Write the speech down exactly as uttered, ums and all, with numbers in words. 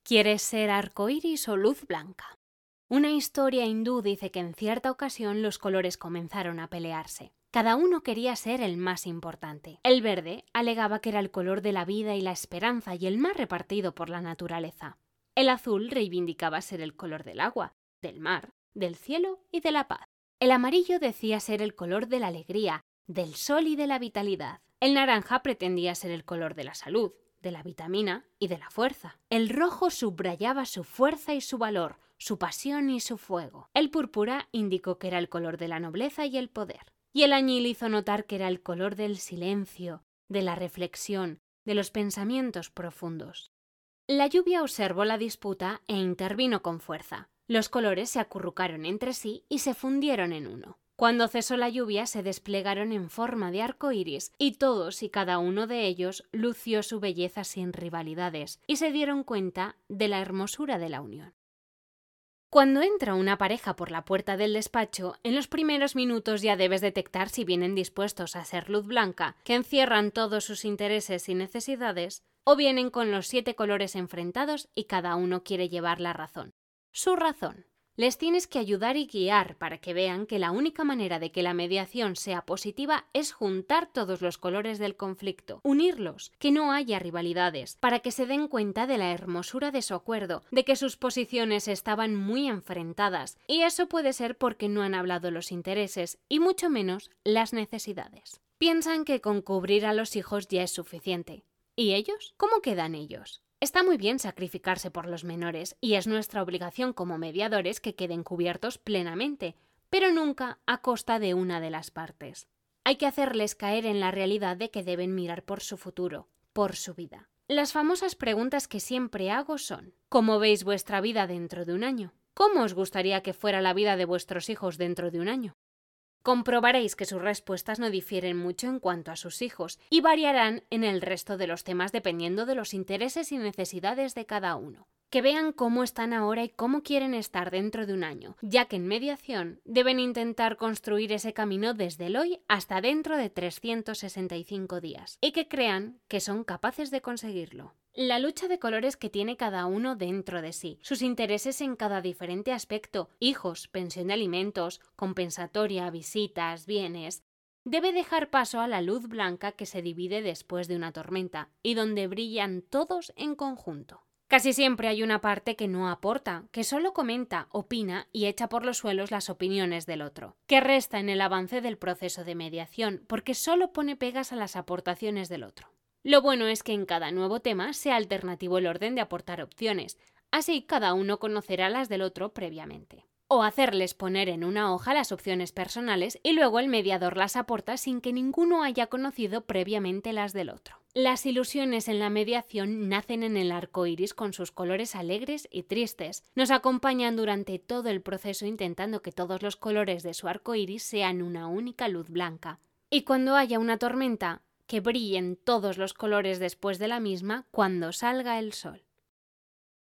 ¿Quieres ser arcoíris o luz blanca? Una historia hindú dice que en cierta ocasión los colores comenzaron a pelearse. Cada uno quería ser el más importante. El verde alegaba que era el color de la vida y la esperanza y el más repartido por la naturaleza. El azul reivindicaba ser el color del agua, del mar, del cielo y de la paz. El amarillo decía ser el color de la alegría, del sol y de la vitalidad. El naranja pretendía ser el color de la salud, de la vitamina y de la fuerza. El rojo subrayaba su fuerza y su valor, su pasión y su fuego. El púrpura indicó que era el color de la nobleza y el poder. Y el añil hizo notar que era el color del silencio, de la reflexión, de los pensamientos profundos. La lluvia observó la disputa e intervino con fuerza. Los colores se acurrucaron entre sí y se fundieron en uno. Cuando cesó la lluvia se desplegaron en forma de arco iris y todos y cada uno de ellos lució su belleza sin rivalidades y se dieron cuenta de la hermosura de la unión. Cuando entra una pareja por la puerta del despacho, en los primeros minutos ya debes detectar si vienen dispuestos a ser luz blanca, que encierran todos sus intereses y necesidades, o vienen con los siete colores enfrentados y cada uno quiere llevar la razón. Su razón. Les tienes que ayudar y guiar para que vean que la única manera de que la mediación sea positiva es juntar todos los colores del conflicto, unirlos, que no haya rivalidades, para que se den cuenta de la hermosura de su acuerdo, de que sus posiciones estaban muy enfrentadas, y eso puede ser porque no han hablado los intereses y mucho menos las necesidades. Piensan que con cubrir a los hijos ya es suficiente. ¿Y ellos? ¿Cómo quedan ellos? Está muy bien sacrificarse por los menores y es nuestra obligación como mediadores que queden cubiertos plenamente, pero nunca a costa de una de las partes. Hay que hacerles caer en la realidad de que deben mirar por su futuro, por su vida. Las famosas preguntas que siempre hago son: ¿cómo veis vuestra vida dentro de un año? ¿Cómo os gustaría que fuera la vida de vuestros hijos dentro de un año? Comprobaréis que sus respuestas no difieren mucho en cuanto a sus hijos y variarán en el resto de los temas dependiendo de los intereses y necesidades de cada uno. Que vean cómo están ahora y cómo quieren estar dentro de un año, ya que en mediación deben intentar construir ese camino desde el hoy hasta dentro de trescientos sesenta y cinco días, y que crean que son capaces de conseguirlo. La lucha de colores que tiene cada uno dentro de sí, sus intereses en cada diferente aspecto, hijos, pensión de alimentos, compensatoria, visitas, bienes, debe dejar paso a la luz blanca que se divide después de una tormenta y donde brillan todos en conjunto. Casi siempre hay una parte que no aporta, que solo comenta, opina y echa por los suelos las opiniones del otro, que resta en el avance del proceso de mediación porque solo pone pegas a las aportaciones del otro. Lo bueno es que en cada nuevo tema sea alternativo el orden de aportar opciones, así cada uno conocerá las del otro previamente. O hacerles poner en una hoja las opciones personales y luego el mediador las aporta sin que ninguno haya conocido previamente las del otro. Las ilusiones en la mediación nacen en el arco iris con sus colores alegres y tristes. Nos acompañan durante todo el proceso intentando que todos los colores de su arco iris sean una única luz blanca. Y cuando haya una tormenta, que brillen todos los colores después de la misma cuando salga el sol.